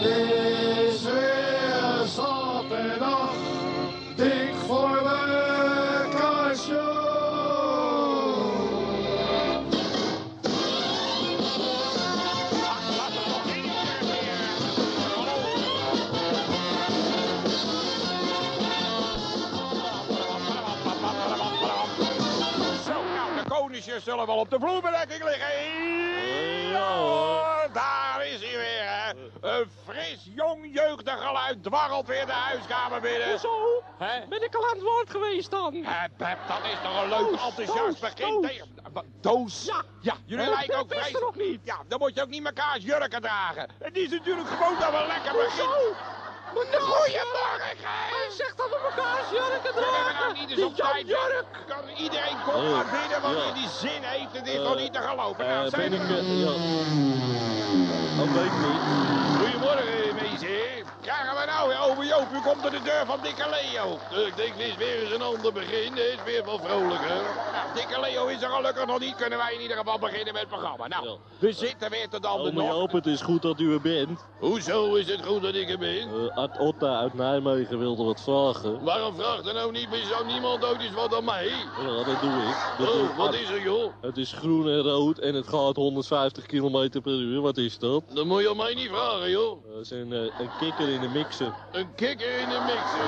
Het is weer zaterdag, dik voor mekaar show. Koningsjes zullen wel op de vloerbedekking liggen. Ja hoor, daar is hij weer, hè. Een fris, jong, jeugdig geluid dwarrelt weer de huiskamer binnen. Zo, ben ik al aan het woord geweest dan? Beb, dat is toch een leuk, enthousiast begin tegen... Doos? Ja, jullie lijken ook vreselijk. vreselijk. Nog niet. Ja, dan moet je ook niet mekaars jurken dragen. Het is natuurlijk gewoon dat we lekker beginnen. Goedemorgen, Hij zegt dat we elkaar jurken we hebben dragen. nou niet eens op tijd. jurk. Iedereen komt naar binnen want hij die zin heeft. Het is toch niet te geloven. Nou, zijn Ben ik... ja. Dat weet ik niet. Goedemorgen, meisje. Krijgen we nou weer over Joop? U komt door de deur van Dikke Leo. Ik denk, dit is weer eens een ander begin. Dit is weer wel vrolijker. Nou, Dikke Leo is er gelukkig nog niet. Kunnen wij in ieder geval beginnen met het programma. Nou, we zitten weer tot dan de Ome nog. Joop, het is goed dat u er bent. Hoezo is het goed dat ik er ben? Art Otta uit Nijmegen wilde wat vragen. Waarom vraagt er nou niet bij zo niemand ook eens wat aan mij? Ja, dat doe ik. Oh, wat is er, joh? Het is groen en rood en het gaat 150 km per uur. Wat is dat? Dat moet je aan mij niet vragen, joh. Dat is een kikker in de mixer. Een kikker in de mixer.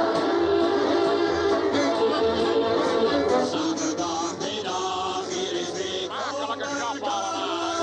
Zaterdagmiddag, hier is weer Smakelijke grap allemaal.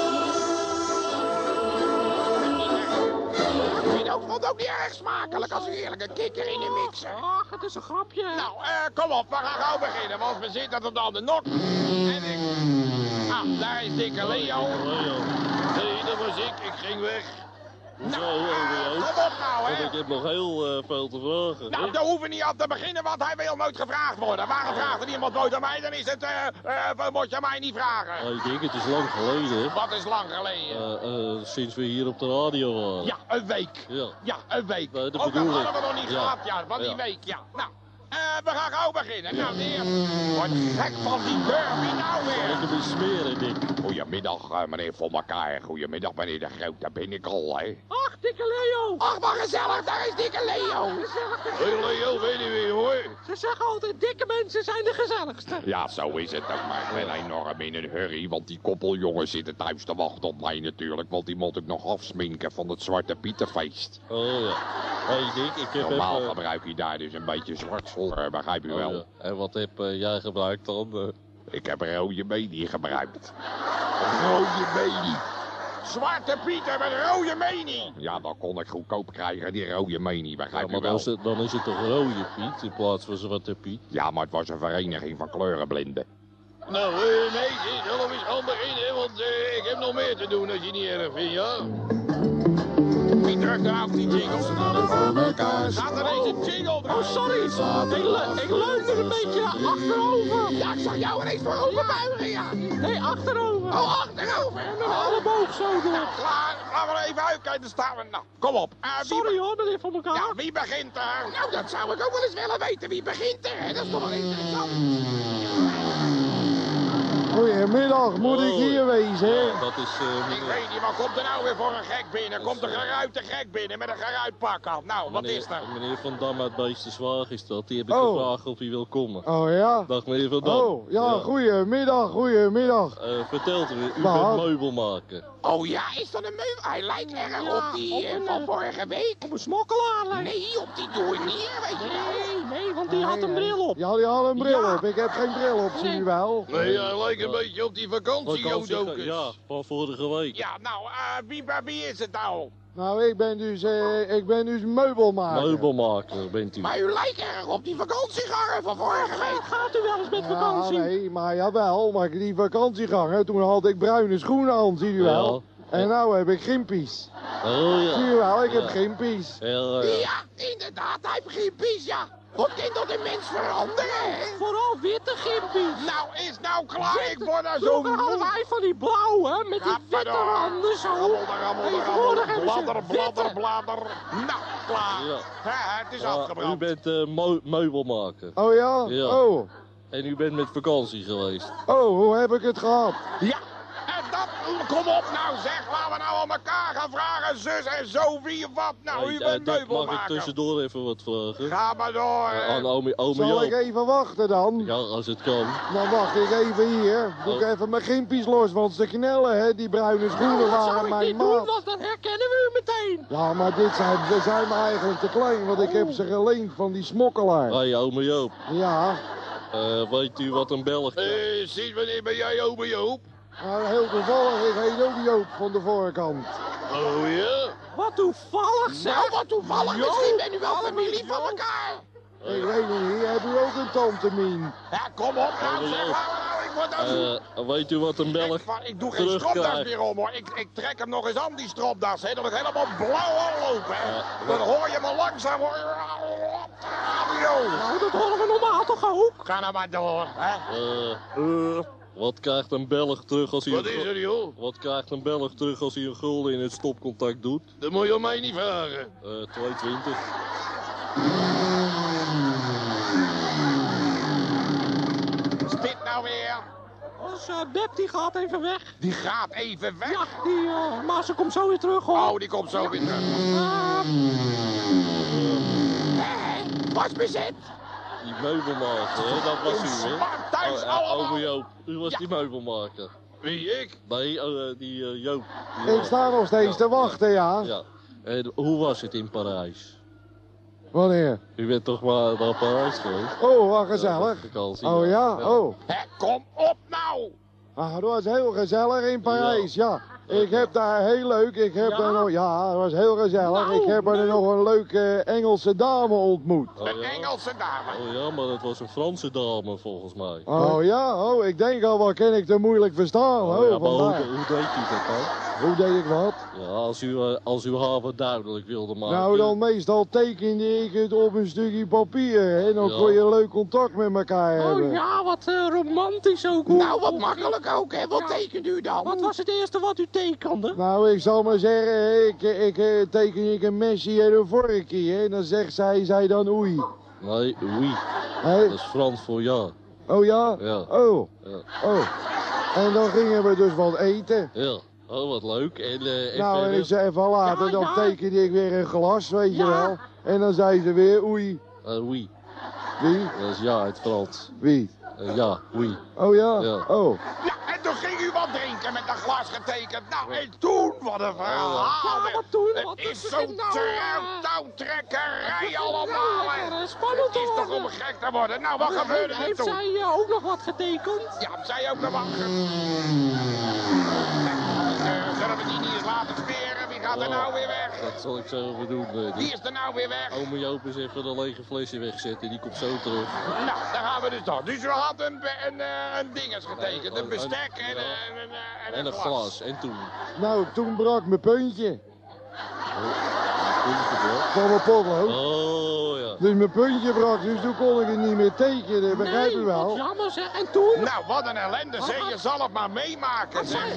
Ik vond het ook niet erg smakelijk als u eerlijk een kikker in de mixer. Ach, het is een grapje. Nou, kom op, we gaan gauw beginnen, want we zitten tot aan de nok. En ik... Ah, daar is Dikke Leo. Nee, dat was ik. Ik ging weg. Zo, Ome Joop. Kom op nou, Want hè. ik heb nog heel veel te vragen. Nou, daar hoeven we niet aan te beginnen, want hij wil nooit gevraagd worden. Waarom vraagt er iemand nooit aan mij, dan is het, moet je mij niet vragen. Ik denk, het is lang geleden. Wat is lang geleden? Sinds we hier op de radio waren. Ja, een week. Ja. Ja, een week. Nee, dat Ook dat bedoel hadden ik. we nog niet Ja. gehad, ja, van die Ja. week, ja. Nou, we gaan gauw beginnen. Nou, meneer, word gek van die deur. Wie nou Ik weer? heb een smeren, Dick. Goedemiddag, meneer Voor elkaar. Goedemiddag, meneer De Groot. Daar ben ik al, hè. Ach, Dikke Leo. Ach, wat gezellig, daar is Dikke Leo. Hé, Leo, weet je weer, hoor. Ze zeggen altijd, dikke mensen zijn de gezelligste. Ja, zo is het ook, maar ik ben enorm in een hurry, want die koppeljongens zitten thuis te wachten op mij natuurlijk, want die moet ik nog afsminken van het Zwarte Pieterfeest. Oh ja. Hey Dick, ik heb Normaal even... gebruik je daar dus een beetje zwartsel, begrijp u wel. Oh, ja. En wat heb jij gebruikt dan? Ik heb een rode mening gebruikt. Een rode mening. Zwarte Pieter met rode mening. Ja, dat kon ik goedkoop krijgen, die rode mening, Ja, begrijp maar u wel. dan is het toch rode Piet in plaats van Zwarte Piet? Ja, maar het was een vereniging van kleurenblinden. Nou, meisje, zelf eens gaan beginnen, want ik heb nog meer te doen als je niet erg vindt, ja? Wie drukt er nou die jingle? voor mekaar Gaat er eens een jingle Oh, draaien? sorry. Ik leun er een beetje achterover. Ja, ik zag jou ineens voorover buigen, ja. Nee, achterover. Oh, achterover. En mijn elleboog zo door. Nou, klaar. Gaan we even uitkijken. Dan staan we... Nou, kom op. Wie Sorry hoor, meneer Van elkaar. Ja, wie begint er? Nou, dat zou ik ook wel eens willen weten. Wie begint er? Hè? Dat is toch wel interessant. Goedemiddag, moet ik hier wezen? Ja, dat is Ik weet niet, wat komt er nou weer voor een gek binnen? Komt een geruite gek binnen met een geruit pak aan. Nou, wat is er? Meneer Van Dam uit Beestenswaag is dat. Die heb ik Oh. gevraagd of hij wil komen. Oh ja? Dag meneer Van Dam. Oh, ja, goedemiddag, goedemiddag. Vertelt u Wat? bent meubelmaker. Oh ja, is dat een meubel? Hij lijkt erg Ja, op die op een, van vorige week. Op een smokkelaar lijkt. Nee, op die douanier, weet je wel. Nee, want die had een bril op. Ja, die had een bril Ja. op. Ik heb geen bril op, zie je wel. Nee, hij lijkt een beetje op die vakantiejodokus. Ja, van vorige week. Ja, nou, wie is het nou? Nou, ik ben dus meubelmaker. Meubelmaker bent u. Maar u lijkt erg op die vakantieganger van vorige week. Gaat u wel eens met Ja, vakantie? nee, maar jawel, maar die vakantiegangen, toen had ik bruine schoenen aan, zie je wel. Ja. En nou heb ik gimpies. Oh ja. Zie je wel, ik heb Ja. gimpies. Ja, ja. Ja, inderdaad, hij heeft geen pies, ja. Hoe kan dat een mens veranderen, hè? Vooral witte gimpies. Nou, is nou klaar, ik word daar zo Vroeger hadden moe. wij van die blauwe, met die witte randen zo. Rammel, Tegenwoordig hebben ze witte. blader. Nou, klaar. Ja. Het is U afgebrand. bent meubelmaker. Oh ja? Ja. Oh. En u bent met vakantie geweest. Oh, hoe heb ik het gehad? Ja, en dat, kom op nou zeg, laten we nou allemaal elkaar gaan vragen, zus en zo, wie of wat. Nou, u bent Mag ik meubelmaker. tussendoor even wat vragen? Ga maar door. Aan ome Zal ik Joop. even wachten dan? Ja, als het kan. Dan wacht ik even hier. Doe ik even mijn gimpies los, want ze knellen, hè. Die bruine schoenen Dat waren zou ik mijn niet doen, maat. want dan herkennen we u meteen. Ja, maar we zijn me eigenlijk te klein, want ik heb ze geleend van die smokkelaar. Hé, ome Joop. Ja, Weet u wat een Belg is? Sinds wanneer ben jij ome Joop? nou, heel toevallig, ik heet ook Joop van de voorkant. Oh ja? Wat toevallig, zeg. Nou, wat toevallig. Misschien ben u wel familie van elkaar. Ik weet het niet, heb u ook een tante Mien? Ja, kom op nou, Ome zeg Joop. nou, ik word ook... Weet u wat een Belg Ik doe geen stropdas terugkrijgt? meer om hoor. Ik trek hem nog eens aan die stropdas. Hè. Dat ik helemaal blauw aanlopen. Hè. Dan hoor je me langzaam hoor. Radio. Nou, dat horen we normaal toch ook? Ga nou maar door. Hè. Wat krijgt een Belg terug als hij Wat is er, joh? Wat krijgt een Belg terug als hij een gulden in het stopcontact doet? Dat moet je aan mij niet vragen. 2,20. Wat is dit nou weer? Dus Beb die gaat even weg. Die gaat even weg. Ja, maar ze komt zo weer terug hoor. Oh, die komt zo weer terug. Was bezet. Die meubelmaker, hè? Dat was u, hè? Smart thuis allemaal. Ome Joop, u was Ja. die meubelmaker. Wie, ik? Nee, die Joop. Die Ik sta nog steeds te wachten, ja. Ja. En hoe was het in Parijs? Wanneer? U bent toch maar naar Parijs geweest? Oh, wat gezellig. Vakantie, Oh ja, oh. Hè, kom op nou. Ah, dat was heel gezellig in Parijs, ja. Ik heb daar heel leuk, ik heb daar nog, ja, dat was heel gezellig. Ik heb er nog een leuke Engelse dame ontmoet. Oh, Een ja? Engelse dame. Oh ja, maar dat was een Franse dame volgens mij. Oh ja, oh, ik denk al, wat kan ik te moeilijk verstaan, Oh, oh, ja, maar vandaar. hoe deed u dat dan? Hoe deed ik wat? Ja, als u haar wat duidelijk wilde maken. Nou, dan meestal tekende ik het op een stukje papier, hè. Dan Ja. kon je leuk contact met elkaar Oh hebben. ja, wat romantisch ook. Nou, wat makkelijk ook, hè. Wat tekent u dan? Wat was het eerste wat u tekende? Nou, ik zal maar zeggen, hè, ik teken een mesje en een vorkje, hè. Dan zegt zij dan oei. Nee, oui. Hè? Dat is Frans voor ja. Oh ja? Ja. Oh, Ja. oh. En dan gingen we dus wat eten. Ja. Oh, wat leuk. En Nou, en verder? ik zei van later, Ja, dan ja. tekende ik weer een glas, weet je Ja. wel. En dan zei ze weer oei. Oui. Wie? Dat is ja uit Frans. Wie? Ja, oui. Oh ja? Ja. Oh. Ja, en toen ging u wat drinken met een glas getekend. Nou, en toen, wat een verhaal. Ja, wat toen? Het Wat is is zo'n het nou, touwtrekkerij allemaal. lekker, hè. spannend Het is toch hoor. om gek te worden. Nou, wat gebeurde er Heeft toen? zij ook nog wat getekend? Ja, zij ook nog wat. Zullen we die niet eens laten speren? Wie gaat er nou weer weg? Dat zal ik zo even doen. Wie is er nou weer weg? Ome Joop is even de lege flesje wegzetten. Die komt zo terug. Nou, daar gaan we dus door. Dus we hadden een dinges getekend. Nee, Een bestek een- en En een glas. En toen? Nou, toen brak mijn puntje Puntje hoor. van mijn potlood. Oh ja. Dus mijn puntje brak, dus toen kon ik het niet meer tekenen, begrijp u Nee, wel? wat jammer zeg. En toen? Nou, wat een ellende zeg. Je zal het maar meemaken zeg.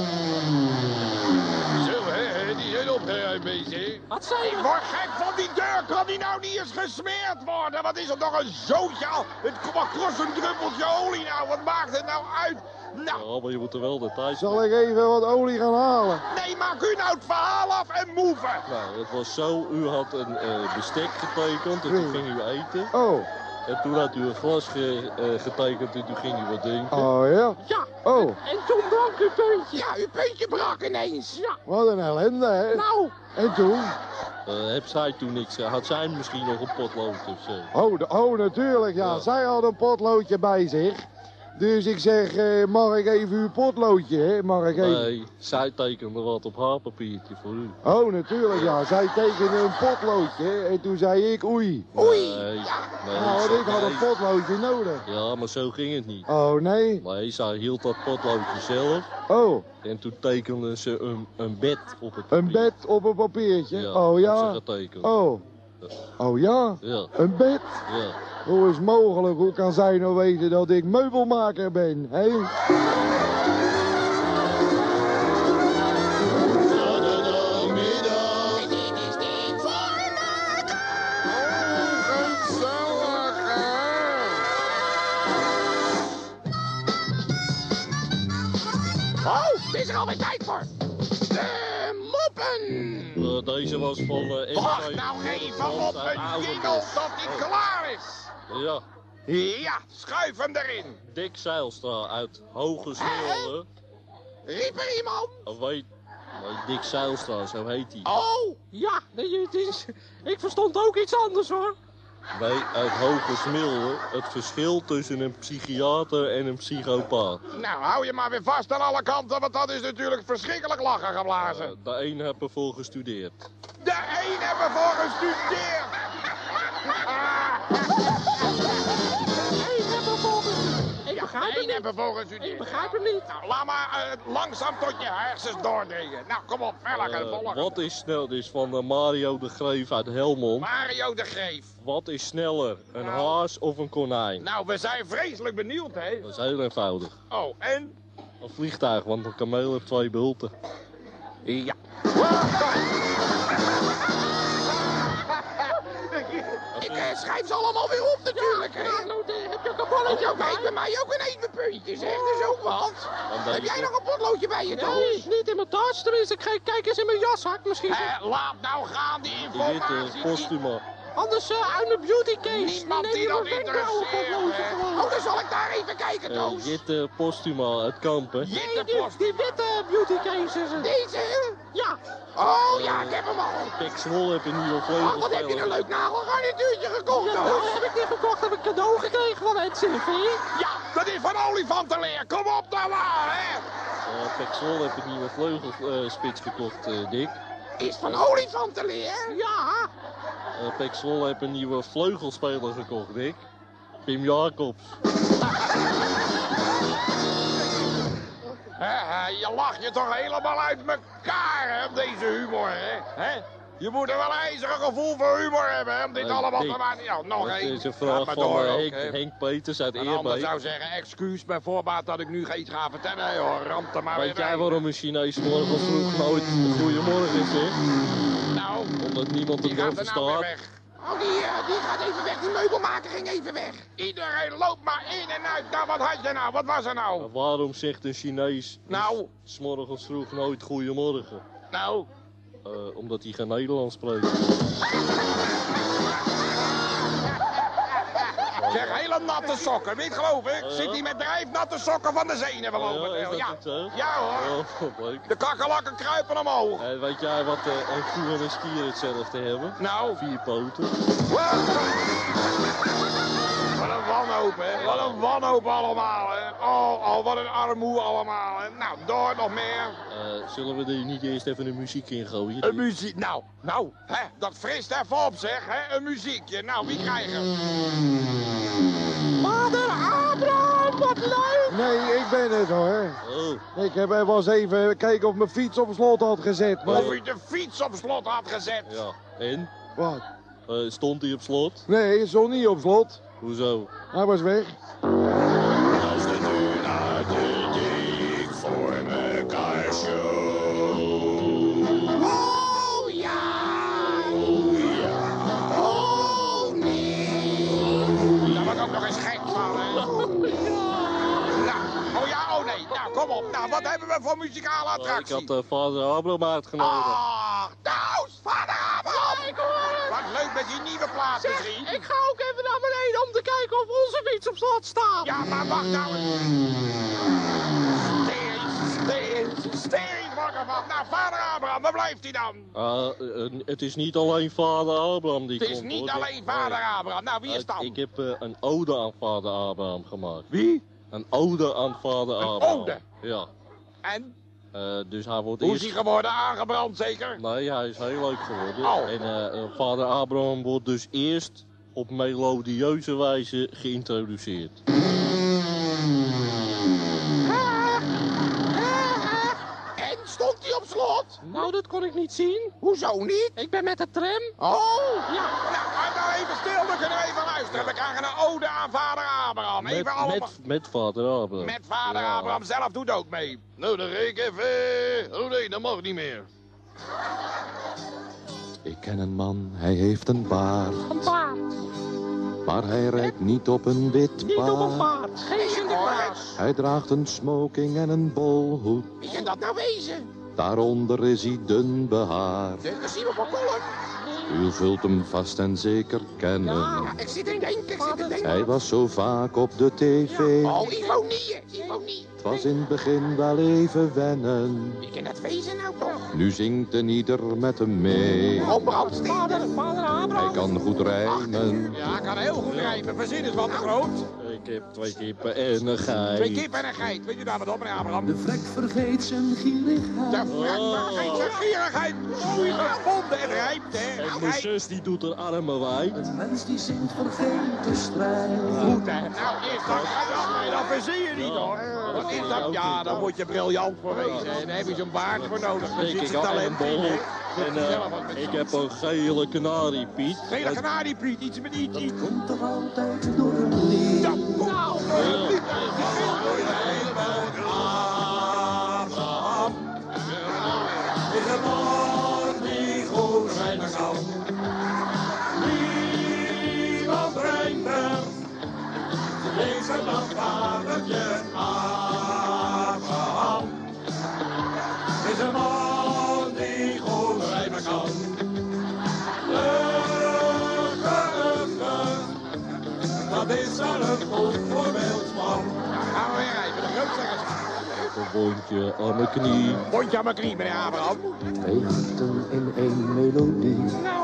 Zo, hè, die zijn opgeruimd bezig. Wat zei Ik je? word gek van die deur. Kan die nou niet eens gesmeerd worden? Wat is er toch een zootje al? Wat kost een druppeltje olie nou? Wat maakt het nou uit? Nou, Ja, maar je moet er wel de tijd. Zal ik even wat olie gaan halen? nee, maak u nou het verhaal af en move. Nou, het was zo. U had een bestek getekend en toen ging u eten. Oh, En toen had u een glas getekend en toen ging u wat drinken. oh ja? Ja. Oh, En toen brak uw puntje. Ja, uw puntje brak ineens. Ja. wat een ellende, hè? Nou, En toen? Heb zij toen niks? Had zij misschien nog een potlood of zo? Oh, natuurlijk, ja. Ja. Zij had een potloodje bij zich. Dus ik zeg, mag ik even uw potloodje, hè? Mag ik even? Nee, zij tekende wat op haar papiertje voor u. Oh, natuurlijk, ja. Zij tekende een potloodje, hè? En toen zei ik oei. Oei. Nee, nee, Nou, want ik had een nee. potloodje nodig. Ja, maar zo ging het niet. Oh, nee. Nee, zij hield dat potloodje zelf. Oh, En toen tekende ze een bed op het papier. een bed op een papiertje. Ja, Oh, had ja. ze getekend. Oh. Oh, ja. Ja, Een bed. ja. Hoe is het mogelijk? Hoe kan zij nou weten dat ik meubelmaker ben, hè? Oh, het is er alweer tijd voor. De Deze was van Wacht nou even op een jingle tot die klaar is. Ja, Ja, schuif hem erin. Dick Zijlstra uit Hoge Smilde. Riep er iemand? Weet Dick Zijlstra, zo heet hij. Oh, Ja, nee, het is... Ik verstond ook iets anders, hoor. Wij uit Hoge Smilde het verschil tussen een psychiater en een psychopaat. nou hou je maar weer vast aan alle kanten, want dat is natuurlijk verschrikkelijk lachen geblazen. De een heeft ervoor gestudeerd. De een hebben voor gestudeerd. Ik begrijp De het een niet. hebben voor gestudeerd. Ik begrijp het niet. Nou, laat maar langzaam tot je hersens doordringen. Nou, kom op, verder gaan volgen. Wat is snel? Dit is van Mario de Greef uit Helmond. Mario de Greef. Wat is sneller, een haas of een konijn? Nou, we zijn vreselijk benieuwd, hè? Dat is heel eenvoudig. Oh, en? Een vliegtuig, want een kameel heeft 2 bulten. Ja. Ik schrijf ze allemaal weer op natuurlijk, hè? Heb je een kapolletje Oh, geef mij ook een evenpuntje, zeg. Dat is ook wat. Dan Heb jij nog een potloodje bij je, Nee, Toos? niet in mijn tas. Tenminste, kijk eens in mijn jaszak misschien. Laat nou gaan, die Die informatie. witte Postuma. Anders uit mijn beauty case. Niemand die dat interesseert, hè? Oh, dan zal ik daar even kijken, Toos. Jitte Postuma uit Kampen. Jitte Die post. witte beauty case is het. Deze, hè? Ja. Oh, ja, ik heb hem al. Pek Zwol heeft een nieuwe Oh, wat heb je een vleugelspeler. leuk nagelgarnituurtje gekocht, Nou, Toos. heb ik niet gekocht. Heb ik cadeau gekregen van het CV. Ja, dat is van olifantenleer. Kom op dan maar, hè. Pek Zwol heeft een nieuwe vleugelspits gekocht, Dick. Is van olifantenleer? Ja. Pek Zwol heeft een nieuwe vleugelspeler gekocht, Dick. Pim Jacobs. Je lacht je toch helemaal uit elkaar, hè, op deze humor, hè? Je moet er wel een ijzeren gevoel voor humor hebben, hè, om dit allemaal Dick, te maken. Ja, nog Dat één. is een Ga vraag maar van door ook, Henk, hè. Henk Peters uit Een ander Eerbeek. zou zeggen, excuus bij voorbaat dat ik nu iets ga vertellen, joh. Ramt er maar Weet weer jij bij. waarom een Chinees morgen vroeg nooit goeiemorgen zegt? Nou, Omdat niemand die het wel gaat er nou weer verstaat. weg. Oh, die gaat even weg. Die meubelmaker ging even weg. Iedereen loopt maar in en uit. Nou, wat had je nou? Wat was er nou? Waarom zegt een Chinees Nou, 's morgens vroeg nooit goeiemorgen? nou. Omdat hij geen Nederlands spreekt. Zeg, hele natte sokken, weet geloof ik. Zit hij met drijfnatte sokken van de zenuwen lopen? Ja, is dat ja. niet zo? Ja hoor. Oh, wat leuk. De kakkerlakken kruipen omhoog. Weet jij wat een koe en een stier hetzelfde hebben? Nou. 4 poten. Wat een wanhoop, hè. Wat een wanhoop allemaal, hè. Oh, wat een armoe allemaal, hè. Nou, door nog meer. Zullen we er niet eerst even een muziek in gooien? Een muziek. Nou, hè. Dat frist even op, zeg, hè. Een muziekje. Nou, wie krijgt hem? Vader Abraham, wat leuk. Nee, ik ben het hoor. Oh, Ik heb wel eens even kijken of mijn fiets op slot had gezet. Maar... Of u de fiets op slot had gezet. ja. En? Wat? Stond hij op slot? Nee, hij stond niet op slot. Hoezo? Hij was weg. Als de deur naar de dik voor mekaar show. Oh ja! Oh ja! Oh nee! Daar word ik ook nog eens gek van, hè? Nou, oh ja, oh nee. Nou, kom op. Nou, wat hebben we voor muzikale Ik attractie? had vader Abraham uitgenodigd. Ach, Toos, vader Abraham! Ik hoor het. Wat leuk met die nieuwe plaat te zien. Ik ga ook even naar beneden om te kijken of onze fiets op slot staat. Ja, maar wacht nou eens. Steeds wakker van. Nou, vader Abraham, waar blijft hij dan? Het is niet alleen vader Abraham die Het is komt. niet hoor. alleen vader Abraham. Nou, wie is dan? Ik heb een ode aan vader Abraham gemaakt. Wie? Een ode aan vader Een Abraham. ode? Ja. En? Dus hij wordt Hoe is eerst... hij geworden? Aangebrand zeker? Nee, hij is heel leuk geworden. Oh. En vader Abraham wordt dus eerst op melodieuze wijze geïntroduceerd. En stond hij op slot? Nou, dat kon ik niet zien. Hoezo niet? Ik ben met de tram. Oh! Ja. Nou, even stil, dan kunnen we even luisteren. We krijgen een ode aan vader Abraham. Even allemaal... Met vader Abraham. Met vader Ja. Abraham zelf doet ook mee. Nou, dan ga ik even... Oh nee, dat mag niet meer. Ik ken een man, hij heeft een baard, Een paard. maar hij rijdt niet op een wit Niet op een paard. paard. Geen Sinterklaas. Hij draagt een smoking en een bolhoed. Wie kan dat nou wezen? Daaronder is hij dun behaard. Dit is Simon van Kolm. U zult hem vast en zeker kennen. Ja, ik zit in denken, Hij was zo vaak op de tv. Oh, Ivonie. Het was in het begin wel even wennen. Wie kan dat wezen nou toch? Nu zingt een ieder met hem mee. Oh, brandsteden. Hij kan goed rijmen. Ja, ik kan heel goed rijmen. Verzin is wat te groot. Ik heb 2 kippen en een geit. 2 kippen en een geit. Weet je daar wat op, meneer Abraham? De vrek vergeet zijn gierigheid. De vrek vergeet zijn gierigheid. Mooi gevonden en rijpt, hè. En mijn zus die doet haar armen wijd. Een mens die zingt vergeet de strijd. Goed, hè. Nou, eerst dat verzin je niet, hoor. Wat is dat? Ja, daar moet je briljant voor wezen. En daar heb je zo'n baard voor nodig. Daar Ik zit je had talent een in, bol. hè. En ik heb een gele kanariepiet. Gele kanariepiet, iets met iets. Komt toch altijd door een lied. Dat komt nou. Is een man die goed rijden kan. Niemand rijdt hem. Deze dan vadertje Abraham. Is een man die goed rijden kan. Dat is al een goed voorbeeld van. Gaan we weer rijden, de grootzeggers. Een bondje aan mijn knie. Bondje aan mijn knie, meneer Abraham. 2 harten in 1 melodie.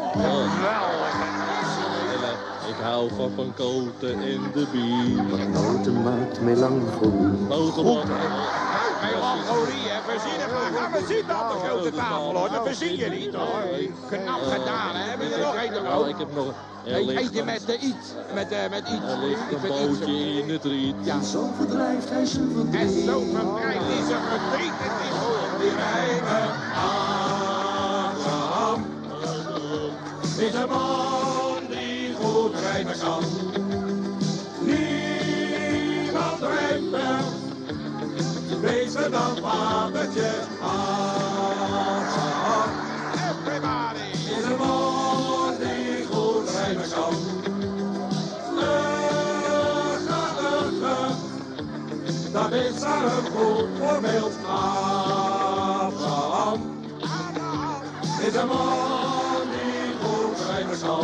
Ik hou van koten en de bier. Wat noten maakt melancholie. Notenblad. Melancholie, hè. Verzinnen maar. Gaan we zitten aan de grote tafel, hoor. Dat verzin je niet, hoor. Knap gedaan, hè. Heb je er nog één te Nou, ik heb nog Eet je met iets. Met iets. Er ligt een bootje in het riet. Ja. Zo verdrijft hij zijn En verdriet. zo verbreidt hij zijn verdriet. Het is Die rijmen Abraham. Is een man die goed rijden kan. Niemand rijdt hem. Wees er dan vadertje Abraham. everybody. Is een man die goed rijden kan. Dat is al een goed voorbeeld Abraham. Is een man die goed rijden kan.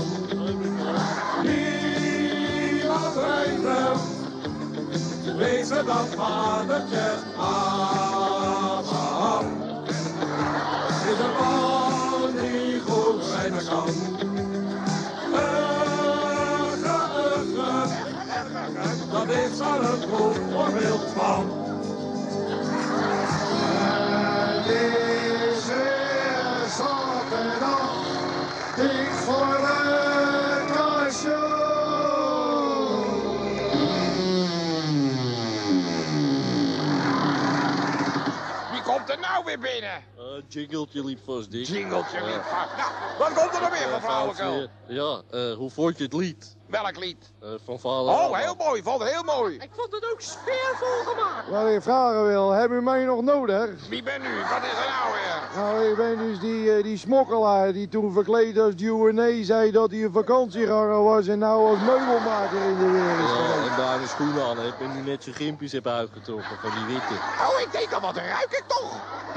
Niemand rijdt hem. Wees er dan vadertje Abraham. Is een man die goed rijden kan. Dat is al een goed voorbeeld van. Het is weer zaterdag, dik voor het kastje. Wie komt er nou weer binnen? Jingletje liep vast dik. Jingeltje niet vast. Nou, wat komt er nog weer van flauwekul? Ja, hoe vond je het lied? Welk lied? Van vader. Oh, Abraham. heel mooi. Vond het heel mooi. Ik vond het ook sfeervol gemaakt. Wat ik vragen wil, hebben u mij nog nodig? Wie ben u? Wat is er nou weer? Nou, ik ben dus die smokkelaar die toen verkleed als Q&A zei dat hij een vakantieganger was en nou als meubelmaker in de weer is Ja, geweest. en daar een schoen aan heb en die net zijn gimpjes heb uitgetrokken van die witte. Oh, ik denk al, wat ruik ik toch?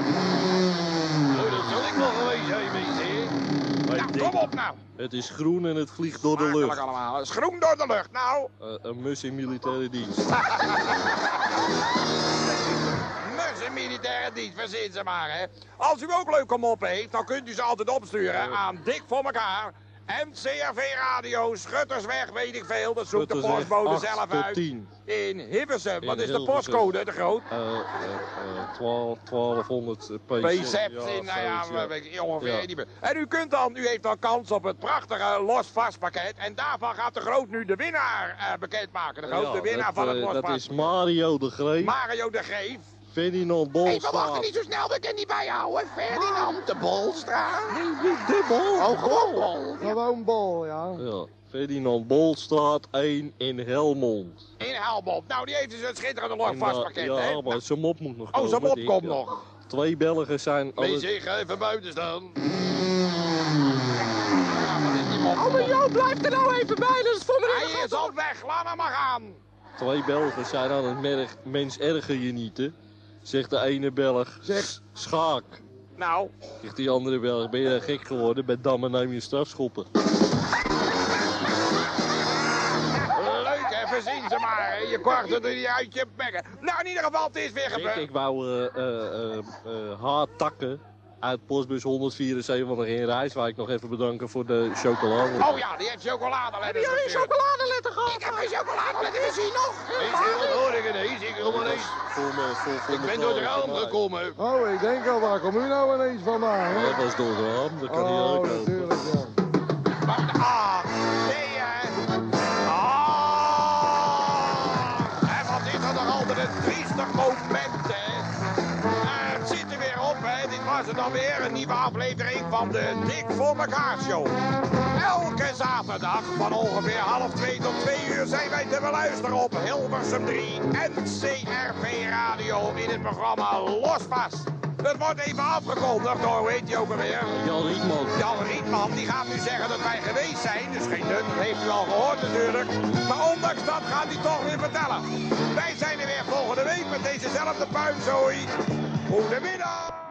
Dat zal ik nog geweest zijn, mensen. Nou, kom op nou. Het is groen en het vliegt door de Makkelijk lucht. allemaal. Het is groen door de lucht. Nou, Een mus in militaire dienst. mus in militaire dienst, verzin ze maar, hè. Als u ook leuke moppen heeft, dan kunt u ze altijd opsturen aan Dik voor elkaar. NCRV Radio, Schuttersweg, weet ik veel. Dat zoekt de Schuttersweg postbode 8 zelf tot uit. 10. In Hilversum. Wat In is de Hilversum. postcode, te groot? 1200 Precepts in, nou ja, zoiets, weet ik ongeveer Ja. niet meer. En u heeft dan kans op het prachtige los-vast pakket. En daarvan gaat de Groot nu de winnaar bekendmaken. De Groot, de winnaar van het dat los-vast. is Mario de Greef, Mario de Greef. Ferdinand Hé, we wachten Bolstraat. niet zo snel, we kunnen niet bijhouden. Ferdinand de Bolstraat. De Bol. Oh, gewoon Bol. Gewoon bol, ja. Ja, Ferdinand Bolstraat 1 in Helmond. In Helmond. Nou, die heeft dus een schitterende En, los-vast pakket, ja, hè? maar zijn mop moet nog Oh, komen. zijn mop Dick, komt ja. nog. 2 Belgen zijn... Wees ik even buiten staan. Ja, wat is die mop? Oh, maar Jo, blijf er nou even bij. Dat is voor me. Hij is al weg, laat hem maar gaan. 2 Belgen zijn aan het mens erger je niet, hè? Zegt de ene Belg. Zeg. Schaak. Nou? Zegt die andere Belg, ben je gek geworden? Bij Damme neem je strafschoppen. Leuk, hè? Verzin ze maar. Hè? Je kort er niet uit je bekken. Nou, in ieder geval, het is weer gebeurd. Ik wou Takken uit postbus 174 in Rijswijk nog even bedanken voor de chocolade. Oh ja, die heeft chocoladeletters. Heb jij een chocoladeletter gehad? Ik heb geen chocoladeletters gezien nog. Is heel nodig ineens, ik helemaal niks. Ik ben door de raam gekomen. Oh, ik denk al, waar kom u nou ineens vandaan? Hè? Dat was door de raam, dat kan niet Oh, uitkomen. natuurlijk, ja. Ah, nee, hè. En wat is er nog altijd een triestig moment, hè. Het zit er weer op, hè. Dit was het alweer, een nieuwe aflevering van de Dik voor elkaar show. Elke zaterdag van ongeveer 1:30 tot 2 zijn wij te beluisteren op Hilversum 3 en CRV Radio in het programma Lospas. Het wordt even afgekondigd door, hoe heet je ook alweer? Jan Rietman. Jan Rietman, die gaat nu zeggen dat wij geweest zijn. Dus geen nut, dat heeft u al gehoord natuurlijk. Maar ondanks dat gaat hij toch weer vertellen. Wij zijn er weer volgende week met dezezelfde puinzooi. Goedemiddag!